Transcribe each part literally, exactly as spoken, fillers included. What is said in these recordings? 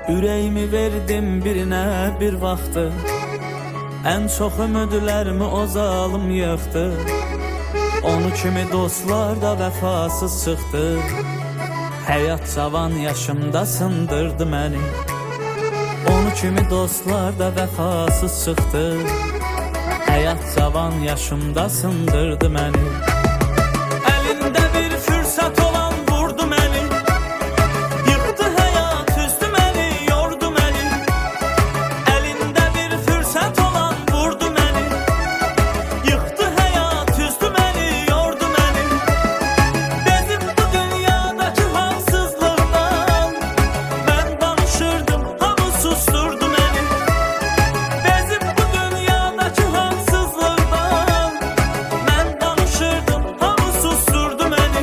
Ürəyimi verdim birinə bir vaxtı, ən çox ümidlərimi o zalım yıxdı. Onu kimi dostlar da vəfasız çıxdı. Həyat cavan yaşımda sındırdı məni. Onu kimi dostlar da vəfasız çıxdı. Həyat cavan yaşımda sındırdı məni. Əlində bir fürsət olan vurdu məni. Yıxdı həyat üstü məni, yordu məni. Əlində bir fürsət olan vurdu məni. Yıxdı həyat üstü məni, yordu məni. Bezib bu dünyadakı haksızlıqdan, mən danışırdım, hamı susturdu məni. Bezib bu dünyadakı haksızlıqdan, mən danışırdım, hamı susturdu məni.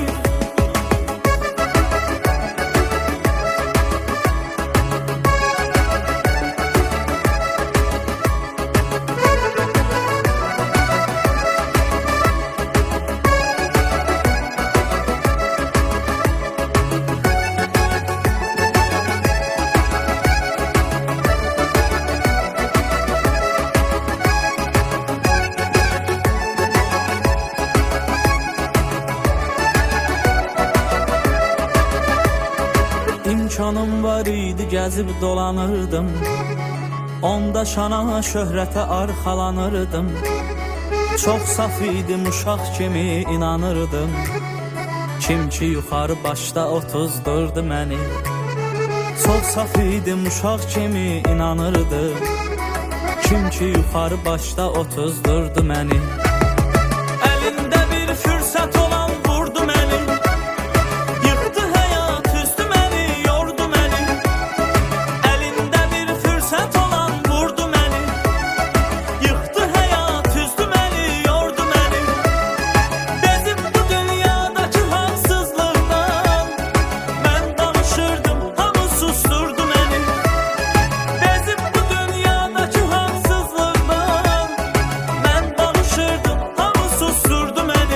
İmkanım var idi, gəzib dolanırdım. Onda şana, şöhrətə arxalanırdım. Çox saf idim, uşaq kimi inanırdım. Kim ki yuxarı başda otuzdurdu məni. Çox saf idim, uşaq kimi inanırdım. Kim ki yuxarı başda otuzdurdu məni. Əlində bir fürsət olan vurdu məni. Yıxdı həyat üstü məni, yordu məni. Əlində bir fürsət olan vurdu məni. Yıxdı həyat üstü məni, yordu məni. Bezib bu dünyadakı haksızlıqdan, mən danışırdım, hamı susturdu məni. Bezib bu dünyadakı haksızlıqdan, mən danışırdım, hamı susturdu məni.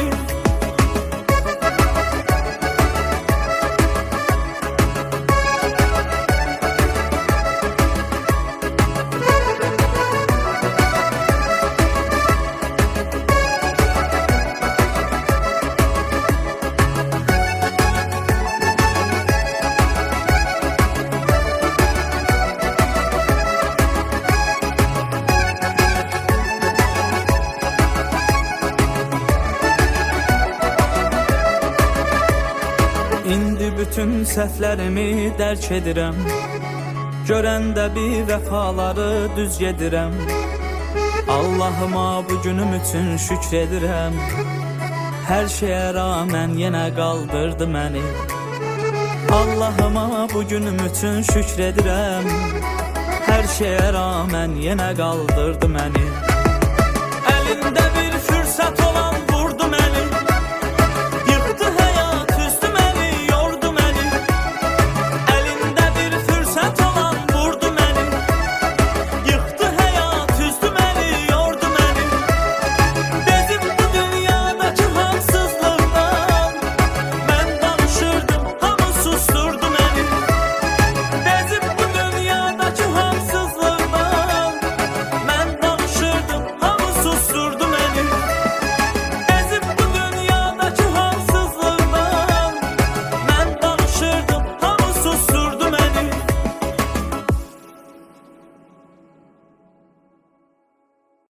İndi bütün səhvlərimi dərk edirəm. Görəndə bir vəfaları düz gedirəm. Allahıma bu günüm üçün şükr edirəm. Hər şeyə rağmen yenə qaldırdı məni. Allahıma bu günüm üçün şükr edirəm. Hər şeyə rağmen yenə qaldırdı məni. Əlində bir fürsət